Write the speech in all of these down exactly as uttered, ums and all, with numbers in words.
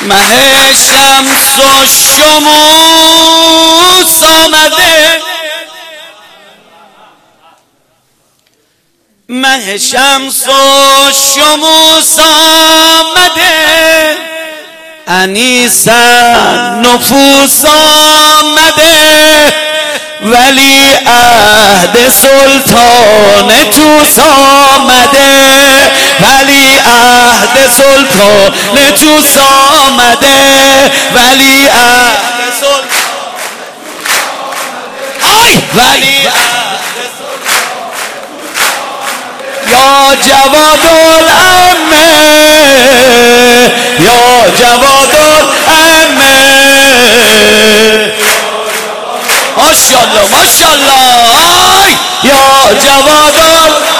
مه شمس و شموس آمده، مه شمس و شموس آمده، انیسن نفوس آمده، ولی عهد سلطان توس آمده، ولی عهد سلطان توس آمده، ولی عهد سلطان آی ولی یا جواد الامه، یا جواد الامه، ماشاءالله ماشاءالله، یا جواد الامه،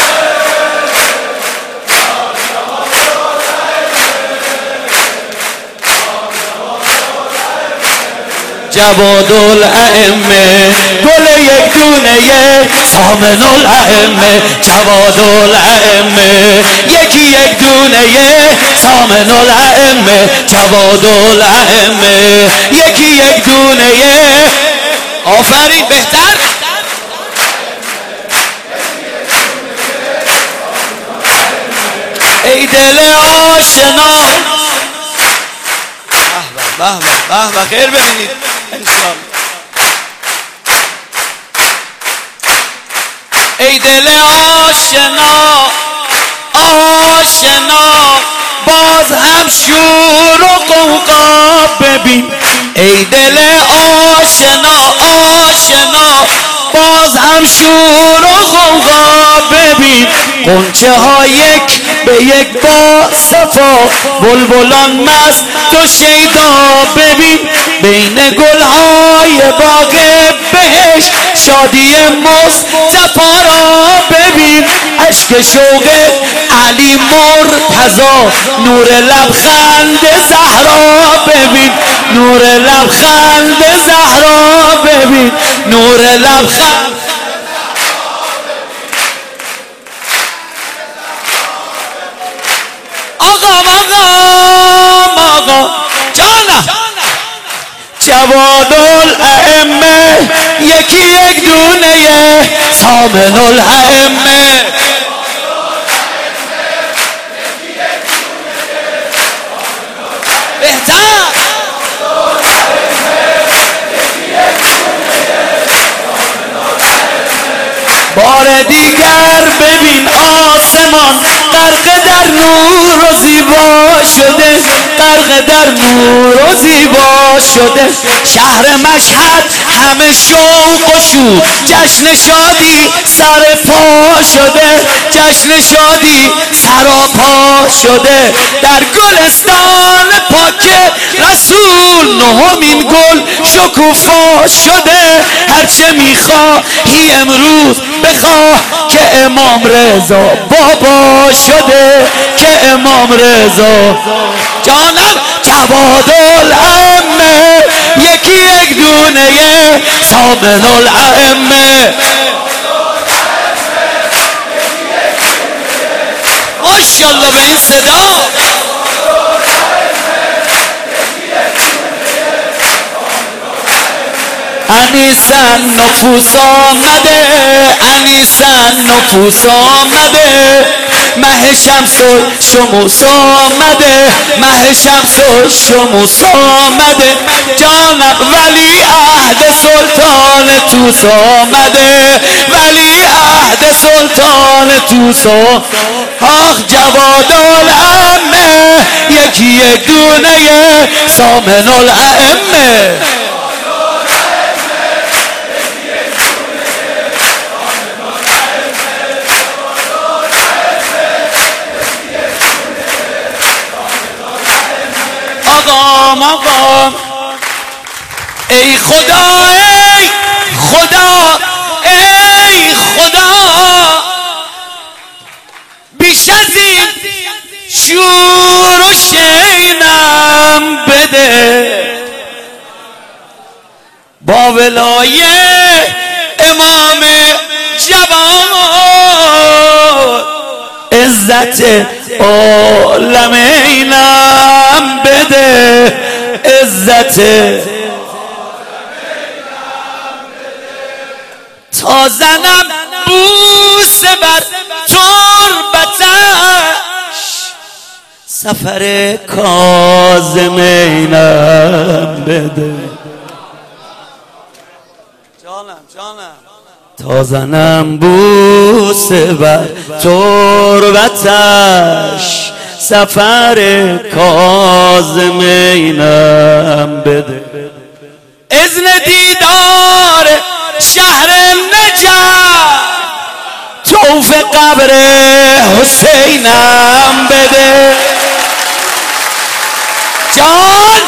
جواد الائمه، گل یک دونه سامن الائمه، جواد الائمه، یکی یک دونه سامن الائمه، جواد الائمه، یکی یک دونه. آفرین، بهتر. ای دل آشنا، به به به به، خیر ببینید انشاءالله. ای دل آشنا آشنا، باز هم شور و غوغا ببین. ای دل آشنا آشنا، باز هم شور و غوغا ببین. غنچه ها یک به یک با صفا، بلبلان مست و شیدا ببین. بین گلهای باغ بهشت، شادی مصطفی را ببین. اشک شوق علی مرتضی، نور لبخند زهرا ببین. نور لبخند زهرا ببین، نور لبخند. آقا آقا آقا جانا، جواد الائمه، یکی یک دونه سامن الائمه، بهتر. بار دیگر ببین آسمان غرق در نور و زیبا شده، غرق در نور و زیبا شده. شهر مشهد همه شوق و شور، جشن شادی سر پا شده، جشن شادی سراپا شده. در گلستان پاک رسول، نهمین گل شکوفا شده. هرچه میخواهی امروز بخواه، که امام رضا بابا شده، که امام رضا. جانم جواد الائمه، یکی یک دونه سامن الائمه، ماشاءالله به این صدا. انیسن نفوس آمده، انیسن نفوس آمده، مه شمس و شموس آمده، مه شمس و شموس آمده. جانم ولی عهد سلطان توس آمده، ولی عهد سلطان توس. آخ جواد الائمه، یکی یک دونه سامن الائمه. آقام آقام، ای خدا ای خدا ای خدا، بیش از این شور و شینم بده. با ولای امام جوان، عزت عالم اینم بده. عزت تا زنم بوسه بر تربتش سفر کاظمینم بده جانم جانم تا زنم بوسه بر تربتش سفر کاظمینم بده اذن دیدار شهر نجف طوف قبر حسینم بده جان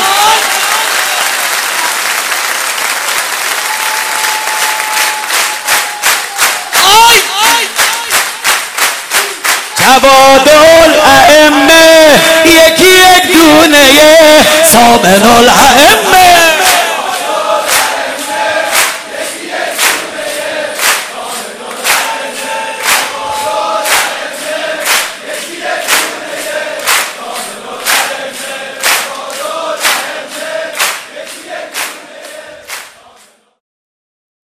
جواد الائمه یکی یک دونه سامن الائمه